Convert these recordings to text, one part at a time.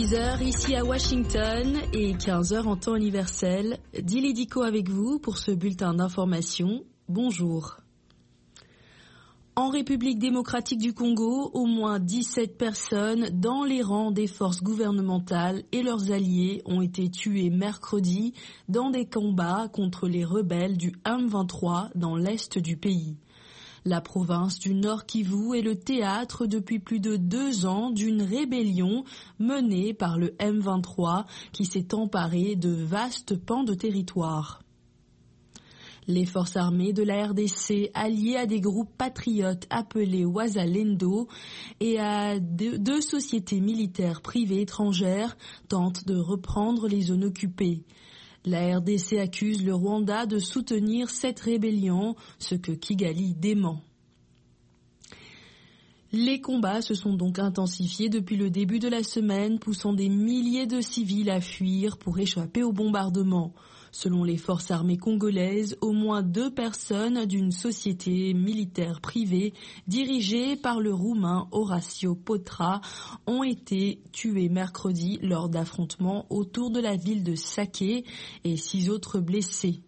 10h ici à Washington et 15h en temps universel. Dili Diko avec vous pour ce bulletin d'information. Bonjour. En République démocratique du Congo, au moins 17 personnes dans les rangs des forces gouvernementales et leurs alliés ont été tuées mercredi dans des combats contre les rebelles du M23 dans l'est du pays. La province du Nord Kivu est le théâtre depuis plus de 2 ans d'une rébellion menée par le M23 qui s'est emparé de vastes pans de territoire. Les forces armées de la RDC, alliées à des groupes patriotes appelés Wazalendo et à 2 sociétés militaires privées étrangères, tentent de reprendre les zones occupées. La RDC accuse le Rwanda de soutenir cette rébellion, ce que Kigali dément. Les combats se sont donc intensifiés depuis le début de la semaine, poussant des milliers de civils à fuir pour échapper aux bombardements. Selon les forces armées congolaises, au moins 2 personnes d'une société militaire privée dirigée par le Roumain Horacio Potra ont été tuées mercredi lors d'affrontements autour de la ville de Sake et 6 autres blessés.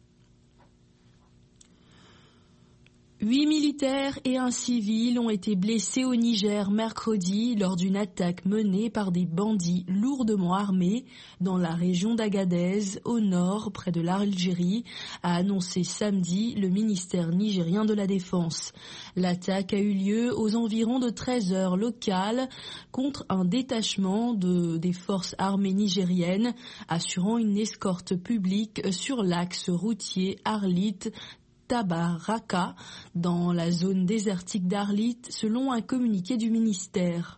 8 militaires et un civil ont été blessés au Niger mercredi lors d'une attaque menée par des bandits lourdement armés dans la région d'Agadez, au nord, près de l'Algérie, a annoncé samedi le ministère nigérien de la Défense. L'attaque a eu lieu aux environs de 13 heures locales contre un détachement des forces armées nigériennes assurant une escorte publique sur l'axe routier Arlit-Tabaraka, dans la zone désertique d'Arlit, selon un communiqué du ministère.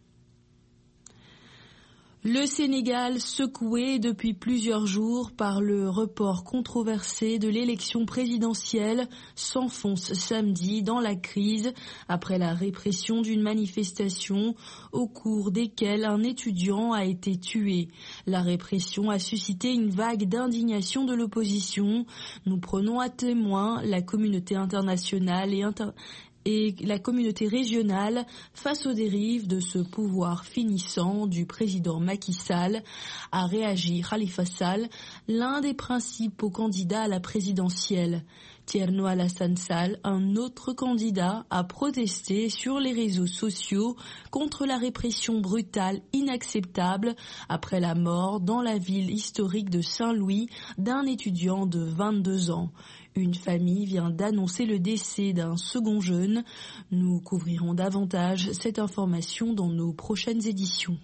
Le Sénégal, secoué depuis plusieurs jours par le report controversé de l'élection présidentielle, s'enfonce samedi dans la crise après la répression d'une manifestation au cours desquelles un étudiant a été tué. La répression a suscité une vague d'indignation de l'opposition. Nous prenons à témoin la communauté internationale et la communauté régionale face aux dérives de ce pouvoir finissant du président Macky Sall, a réagi Khalifa Sall, l'un des principaux candidats à la présidentielle. Thierno Alassane Sall, un autre candidat, a protesté sur les réseaux sociaux contre la répression brutale inacceptable après la mort dans la ville historique de Saint-Louis d'un étudiant de 22 ans. Une famille vient d'annoncer le décès d'un second jeune. Nous couvrirons davantage cette information dans nos prochaines éditions.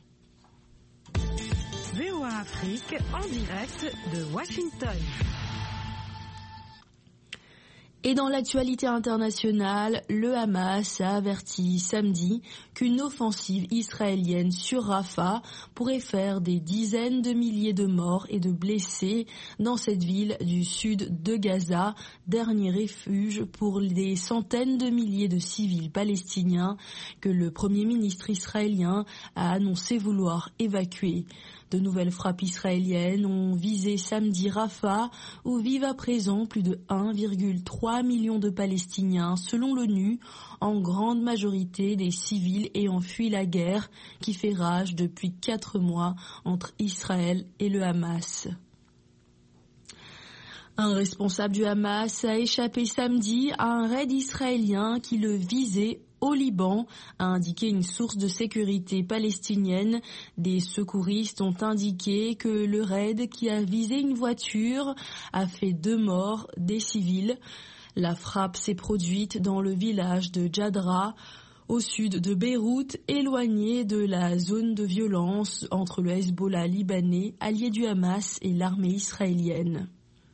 VOA Afrique en direct de Washington. Et dans l'actualité internationale, le Hamas a averti samedi qu'une offensive israélienne sur Rafah pourrait faire des dizaines de milliers de morts et de blessés dans cette ville du sud de Gaza, dernier refuge pour des centaines de milliers de civils palestiniens que le Premier ministre israélien a annoncé vouloir évacuer. De nouvelles frappes israéliennes ont visé samedi Rafah, où vivent à présent plus de 1,3 million de Palestiniens, selon l'ONU, en grande majorité des civils ayant fui la guerre qui fait rage depuis 4 mois entre Israël et le Hamas. Un responsable du Hamas a échappé samedi à un raid israélien qui le visait au Liban, a indiqué une source de sécurité palestinienne. Des secouristes ont indiqué que le raid qui a visé une voiture a fait 2 morts, des civils. La frappe s'est produite dans le village de Djadra, au sud de Beyrouth, éloigné de la zone de violence entre le Hezbollah libanais, allié du Hamas, et l'armée israélienne.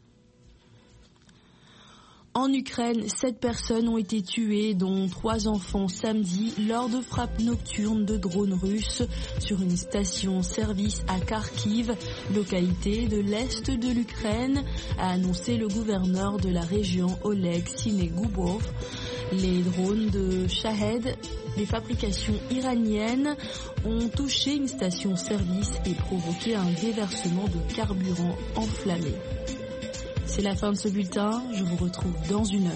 En Ukraine, 7 personnes ont été tuées, dont 3 enfants samedi, lors de frappes nocturnes de drones russes sur une station-service à Kharkiv, localité de l'est de l'Ukraine, a annoncé le gouverneur de la région Oleg Sinegubov. Les drones de Shahed, des fabrications iraniennes, ont touché une station-service et provoqué un déversement de carburant enflammé. C'est la fin de ce bulletin, je vous retrouve dans 1 heure.